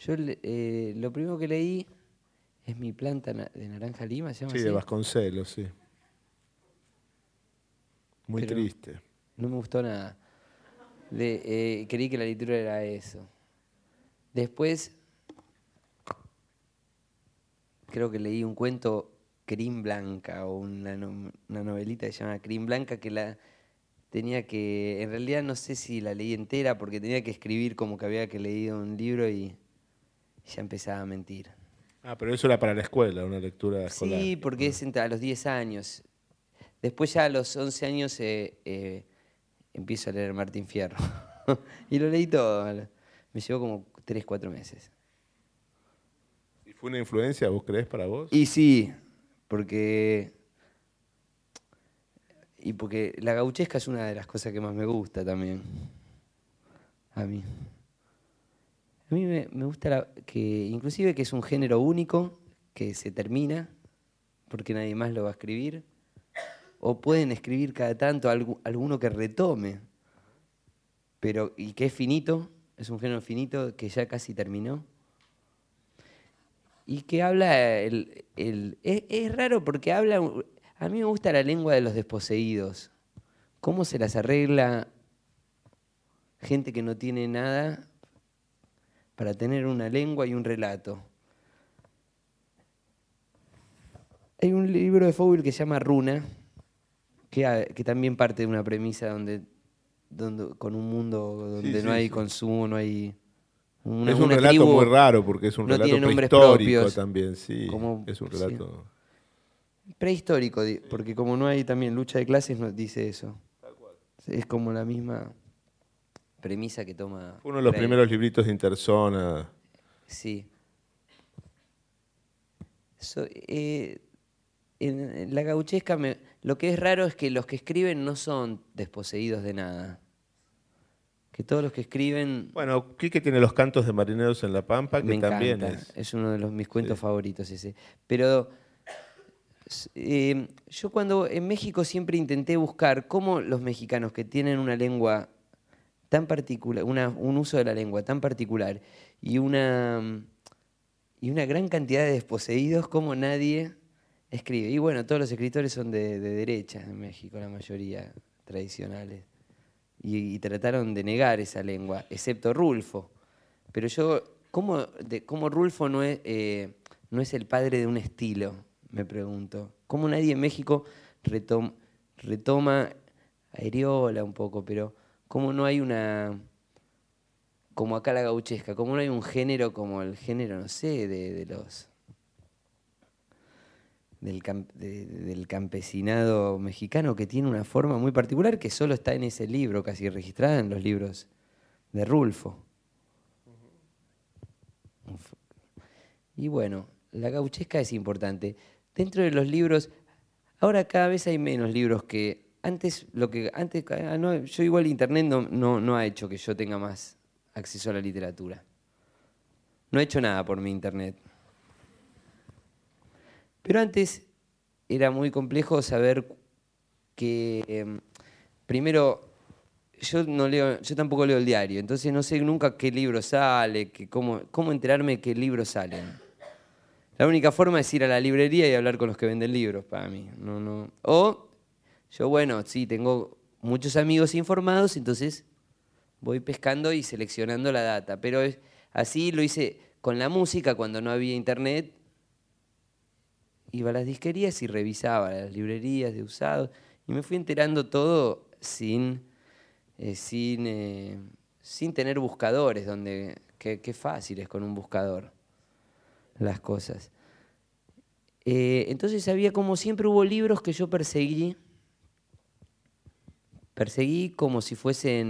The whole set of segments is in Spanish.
Lo primero que leí es Mi planta de naranja lima, ¿se llama Sí, así? de Vasconcelos, sí. Muy Pero triste. no me gustó nada. Creí que la literatura era eso. Después, creo que leí un cuento, Crin Blanca, o una novelita que se llama Crin Blanca, que en realidad no sé si la leí entera, porque tenía que escribir como que había que leído un libro y ya empezaba a mentir. Ah, pero eso era para la escuela, una lectura escolar. Sí, porque es a los 10 años. Después ya a los 11 años empiezo a leer Martín Fierro. Y lo leí todo. Me llevó como 3, 4 meses. ¿Y fue una influencia, vos creés, para vos? Y sí, porque, porque la gauchesca es una de las cosas que más me gusta también. A mí. A mí me gusta inclusive que es un género único, que se termina, porque nadie más lo va a escribir. O pueden escribir cada tanto alguno que retome, y que es finito, es un género finito que ya casi terminó. Y que habla, es raro porque habla, a mí me gusta la lengua de los desposeídos. ¿Cómo se las arregla gente que no tiene nada para tener una lengua y un relato? Hay un libro de Fowell que se llama Runa, que también parte de una premisa donde con un mundo Sí, donde no sí, hay sí. consumo, no hay Es un una relato muy tribu, raro porque es un no tiene relato nombres prehistórico propios, también, sí. como Es un sí, relato... prehistórico, porque como no hay también lucha de clases, nos dice eso. Es como la misma premisa que toma Fue uno de los Freire. primeros libritos de Interzona. Sí. So- eh, en la gauchesca, lo que es raro es que los que escriben no son desposeídos de nada. Que todos los que escriben Bueno, Quique tiene los cantos de marineros en la Pampa, me que también encanta. es... Es uno de mis cuentos Sí. favoritos ese. Pero yo cuando en México siempre intenté buscar cómo los mexicanos que tienen una lengua tan particular, un uso de la lengua tan particular y y una gran cantidad de desposeídos, como nadie escribe. Y bueno, todos los escritores son de derecha en México, la mayoría tradicionales. Y trataron de negar esa lengua, excepto Rulfo. Pero ¿cómo Rulfo no es el padre de un estilo? Me pregunto. ¿Cómo nadie en México retoma a Ariola un poco, pero cómo no hay como acá la gauchesca, cómo no hay un género como el género, no sé, del campesinado mexicano, que tiene una forma muy particular que solo está en ese libro, casi registrada en los libros de Rulfo? Y bueno, la gauchesca es importante. Dentro de los libros, ahora cada vez hay menos libros que yo igual internet no ha hecho que yo tenga más acceso a la literatura. No he hecho nada por mi internet. Pero antes era muy complejo saber que, primero, yo tampoco leo el diario, entonces no sé nunca qué libro sale, cómo enterarme qué libros salen. La única forma es ir a la librería y hablar con los que venden libros, para mí. No. O yo, bueno, sí, tengo muchos amigos informados, entonces voy pescando y seleccionando la data. Pero así lo hice con la música cuando no había internet. Iba a las disquerías y revisaba las librerías de usados. Y me fui enterando todo sin tener buscadores, qué fácil es con un buscador las cosas. Entonces había, como siempre, hubo libros que yo perseguí como si fuesen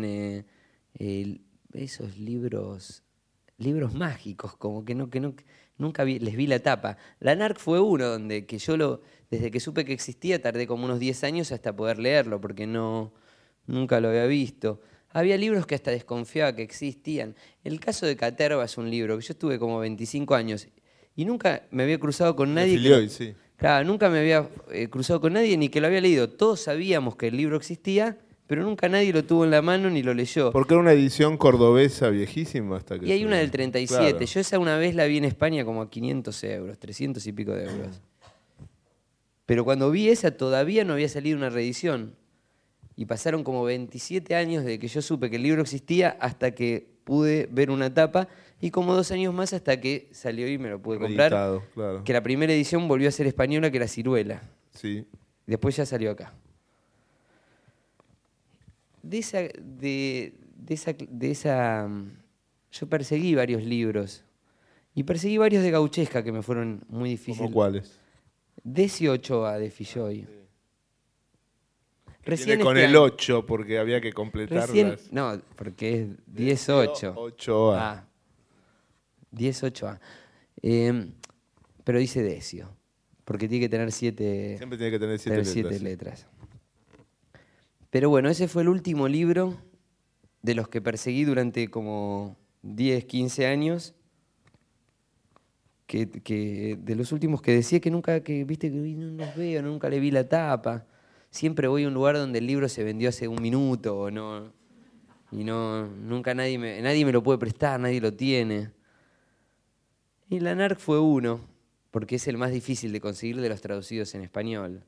esos libros mágicos, como que nunca les vi la tapa. La NARC fue uno donde desde que supe que existía, tardé como unos 10 años hasta poder leerlo, porque nunca lo había visto. Había libros que hasta desconfiaba que existían. El caso de Caterva es un libro que yo estuve como 25 años y nunca me había cruzado con De nadie Filioy, sí. Claro, nunca me había cruzado con nadie ni que lo había leído. Todos sabíamos que el libro existía, pero nunca nadie lo tuvo en la mano ni lo leyó. Porque era una edición cordobesa viejísima hasta que... Y hay una del 37. Claro. Yo esa una vez la vi en España como a 500 euros, 300 y pico de euros. Pero cuando vi esa todavía no había salido una reedición. Y pasaron como 27 años desde que yo supe que el libro existía hasta que pude ver una tapa y como 2 años más hasta que salió y me lo pude comprar. Reeditado, claro. Que la primera edición volvió a ser española, que era Ciruela. Sí. Después ya salió acá. Yo perseguí varios libros. Y perseguí varios de Gauchesca que me fueron muy difíciles. ¿Cómo cuáles? Decio Ochoa de Filloy. Viene con este el año. 8 porque había que completarlas. No, porque es 10-8. 8A. Ah, 10-8A. Pero dice Decio. Porque tiene que tener 7 Siempre tiene que tener 7 letras. Pero bueno, ese fue el último libro de los que perseguí durante como 10, 15 años. Que de los últimos que decía que nunca, que viste que no los veo, nunca le vi la tapa. Siempre voy a un lugar donde el libro se vendió hace un minuto o no. Y nunca nadie me lo puede prestar, nadie lo tiene. Y la NARC fue uno, porque es el más difícil de conseguir de los traducidos en español.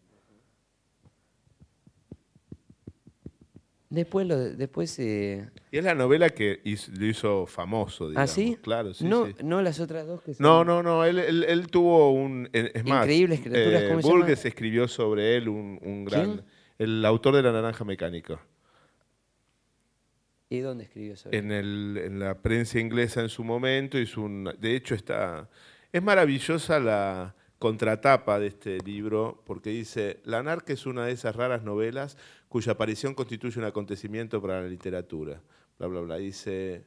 Después Y es la novela que lo hizo famoso, digamos. ¿Ah, sí? Claro, sí, no, sí. no las otras dos que son... No. Él tuvo un... Es más, Increíbles criaturas, ¿cómo se Burgess llama? escribió sobre él un gran... ¿Quién? El autor de La Naranja Mecánica. ¿Y dónde escribió sobre En la prensa inglesa en su momento hizo de hecho es maravillosa la contratapa de este libro porque dice: La Narca es una de esas raras novelas cuya aparición constituye un acontecimiento para la literatura. Bla, bla, bla. Dice: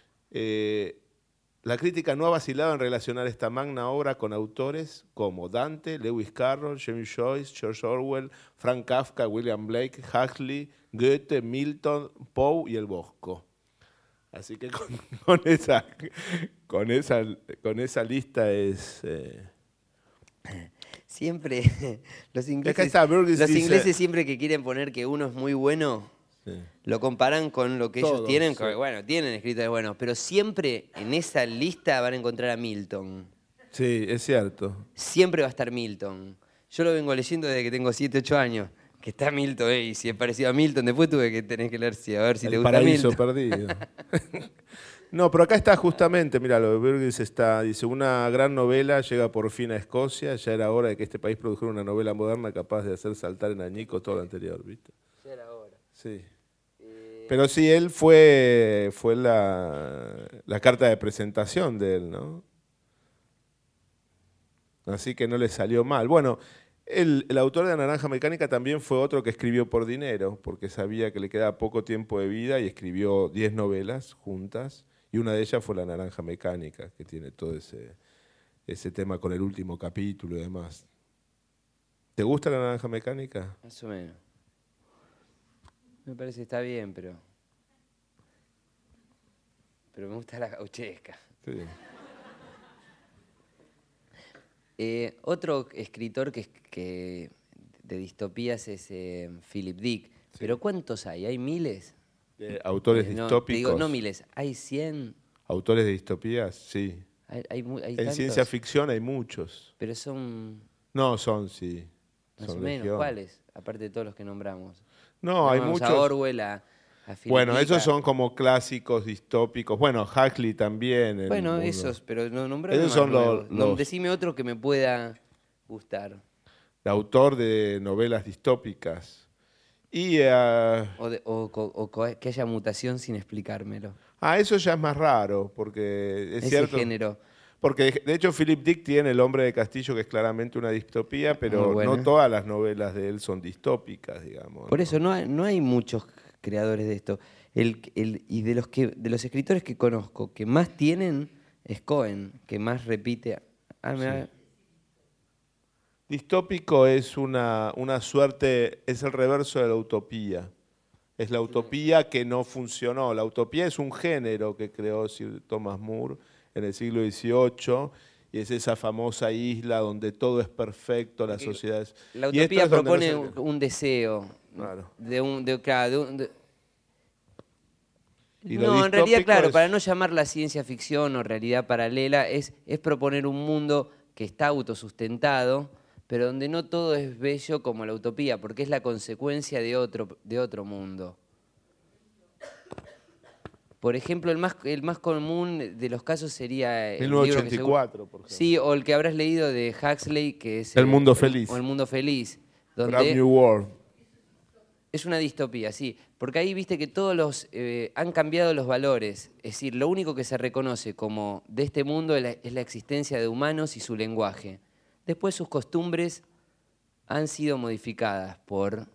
la crítica no ha vacilado en relacionar esta magna obra con autores como Dante, Lewis Carroll, James Joyce, George Orwell, Frank Kafka, William Blake, Huxley, Goethe, Milton, Poe y el Bosco. Así que con esa lista es... Siempre, los Acá ingleses, está, Burgess los dice- ingleses siempre que quieren poner que uno es muy bueno, Sí. lo comparan con lo que ellos Todos, tienen, sí. que, bueno, tienen escritores buenos, pero siempre en esa lista van a encontrar a Milton. Sí, es cierto. Siempre va a estar Milton. Yo lo vengo leyendo desde que tengo 7, 8 años, que está Milton, y si es parecido a Milton, después tuve que tener que leer a ver si te El gusta paraíso Milton. perdido. No, pero acá está justamente, mira, lo de Burgess dice: una gran novela llega por fin a Escocia, ya era hora de que este país produjera una novela moderna capaz de hacer saltar en añico todo lo anterior, ¿viste? Ya era hora. Sí. Pero sí, él fue la carta de presentación de él, ¿no? Así que no le salió mal. Bueno, el autor de La Naranja Mecánica también fue otro que escribió por dinero, porque sabía que le quedaba poco tiempo de vida y escribió 10 novelas juntas, y una de ellas fue La Naranja Mecánica, que tiene todo ese tema con el último capítulo y demás. ¿Te gusta La Naranja Mecánica? Más o menos. Me parece que está bien, pero me gusta la gauchesca. Sí. Otro escritor que de distopías es Philip Dick. ¿Pero cuántos hay? ¿Hay miles? ¿Autores No, distópicos? te digo, no miles, ¿hay 100? ¿Autores de distopías? Sí. ¿Hay En tantos? ciencia ficción hay muchos. Pero son No, sí. más Son o menos, legión. ¿cuáles? Aparte de todos los que nombramos. No, hay Nombramos muchos. a Orwell, a Philip Bueno, Dick, esos son como clásicos distópicos. Bueno, Huxley también. el Bueno, mundo. esos, pero no nombrame Esos más son nuevos. los- Decime otro que me pueda gustar. El autor de novelas distópicas. Y Que haya mutación sin explicármelo. eso ya es más raro, porque es Ese cierto. género. Porque de hecho Philip Dick tiene El hombre de Castillo, que es claramente una distopía, pero Muy buena. no todas las novelas de él son distópicas, digamos. Por ¿no? eso no hay muchos creadores de esto. Y de los escritores que conozco, que más tienen es Cohen, que más repite. Distópico es una suerte, es el reverso de la utopía. Es la utopía que no funcionó. La utopía es un género que creó Sir Thomas More en el siglo XVIII, y es esa famosa isla donde todo es perfecto, las sociedades... La y esto utopía es donde no propone se- un deseo, Claro. Y lo No, en realidad, distópico claro, es- para no llamarla ciencia ficción o realidad paralela, es proponer un mundo que está autosustentado, pero donde no todo es bello como la utopía, porque es la consecuencia de otro mundo. Por ejemplo, el más común de los casos sería el libro que 1984, por ejemplo. sí, o el que habrás leído de Huxley, que es El mundo feliz. o El mundo feliz, Brave donde New World. es una distopía, sí, porque ahí viste que todos han cambiado los valores, es decir, lo único que se reconoce como de este mundo es la existencia de humanos y su lenguaje. Después sus costumbres han sido modificadas por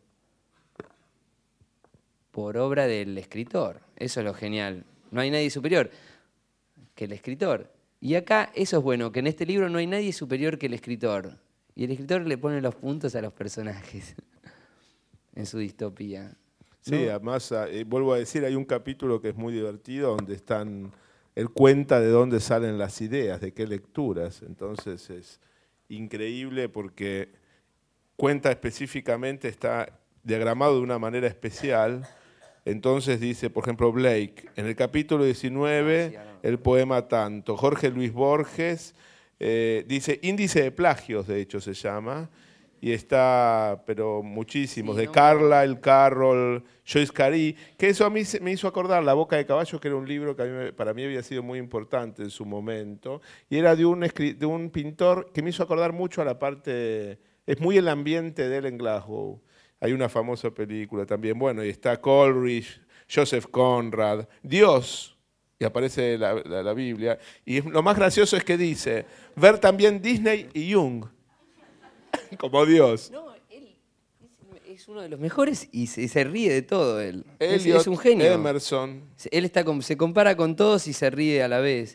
obra del escritor. Eso es lo genial. No hay nadie superior que el escritor. Y acá eso es bueno, que en este libro no hay nadie superior que el escritor. Y el escritor le pone los puntos a los personajes en su distopía. Sí, ¿No? además, vuelvo a decir, hay un capítulo que es muy divertido donde él cuenta de dónde salen las ideas, de qué lecturas. Entonces es increíble porque cuenta específicamente, está diagramado de una manera especial. Entonces dice, por ejemplo, Blake, en el capítulo 19, el poema Tanto. Jorge Luis Borges, dice, índice de plagios, de hecho se llama, y está, pero muchísimos, Sí, de ¿no? Carlyle, Carroll, Joyce Carey, que eso a mí me hizo acordar La Boca de Caballo, que era un libro que para mí había sido muy importante en su momento, y era de un pintor que me hizo acordar mucho a la parte, es muy el ambiente de él en Glasgow. Hay una famosa película también, bueno, y está Coleridge, Joseph Conrad, Dios, y aparece la Biblia, y lo más gracioso es que dice, ver también Disney y Jung, como Dios. No, él es uno de los mejores y se ríe de todo él. Eliot, Es un genio. Emerson. Él se compara con todos y se ríe a la vez.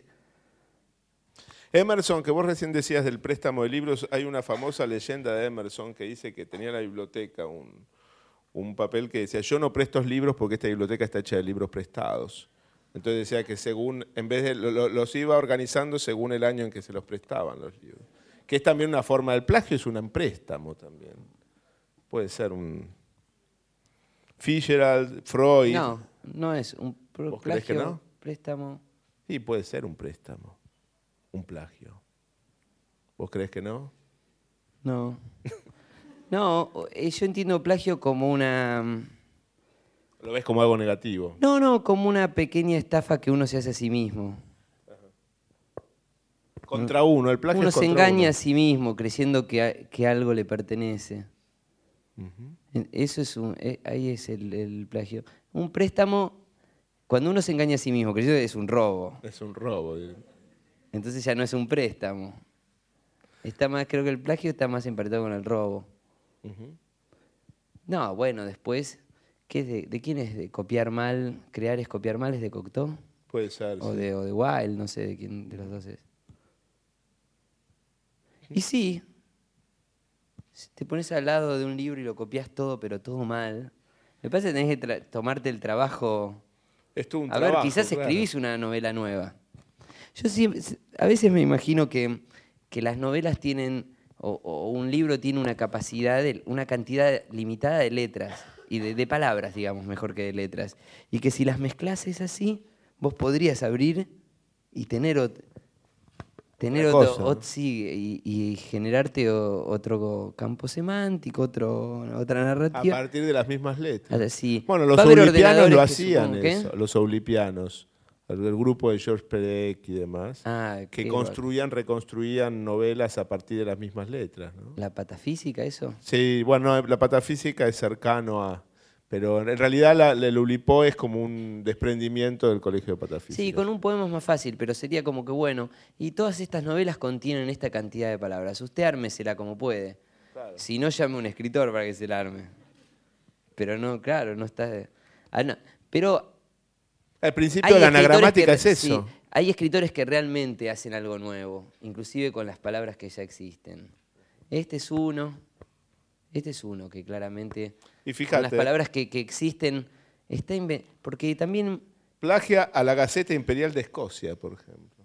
Emerson, que vos recién decías del préstamo de libros, hay una famosa leyenda de Emerson que dice que tenía en la biblioteca un papel que decía, yo no presto libros porque esta biblioteca está hecha de libros prestados. Entonces decía que en vez de, los iba organizando según el año en que se los prestaban los libros. Que es también una forma del plagio, es un préstamo también. Puede ser un Fitzgerald, Freud. No, no es un ¿Vos creés que plagio, no? préstamo. Sí, puede ser un préstamo, un plagio. ¿Vos creés que no? No. No, yo entiendo plagio como una... ¿Lo ves como algo negativo? No, como una pequeña estafa que uno se hace a sí mismo. Contra uno, el plagio Uno es se contra engaña uno. a sí mismo creyendo que algo le pertenece. Ujú. Eso es ahí es el plagio. Un préstamo, cuando uno se engaña a sí mismo, creyendo que es un robo. Es un robo. Entonces ya no es un préstamo. Creo que el plagio está más emparentado con el robo. Ujú. No, bueno, después, ¿qué es de quién es? ¿De copiar mal? ¿Crear es copiar mal? ¿Es de Cocteau? Puede ser, O sí. de Wilde, no sé de quién de los dos es. Y sí, si te pones al lado de un libro y lo copias todo, pero todo mal, me parece que tenés que tomarte el trabajo. Es todo un A trabajo, ver, quizás claro. escribís una novela nueva. Yo siempre, a veces me imagino que las novelas tienen, o un libro tiene una capacidad, una cantidad limitada de letras, y de palabras, digamos, mejor que de letras. Y que si las mezclas es así, vos podrías abrir y tener Otra cosa, ¿no? sí, y generarte otro campo semántico, otra A narrativa. partir de las mismas letras. Así. Bueno, Va los a haber aulipianos lo ordenadores que hacían supongo que- eso, los aulipianos, el grupo de George Perec y demás, Ah, que qué reconstruían novelas a partir de las mismas letras, ¿no? ¿La patafísica eso? Sí, bueno, la patafísica es cercano a... Pero en realidad el Oulipo es como un desprendimiento del Colegio de Patafísica. Sí, con un poema es más fácil, pero sería como que bueno, y todas estas novelas contienen esta cantidad de palabras. Usted ármesela como puede. Claro. Si no, llame a un escritor para que se la arme. Pero no, claro, no está... no. Pero Al principio hay la escritores anagramática que- es eso. sí, hay escritores que realmente hacen algo nuevo, inclusive con las palabras que ya existen. Este es uno que claramente, Y con las fíjate, palabras que existen, porque también plagia a la Gaceta Imperial de Escocia, por ejemplo.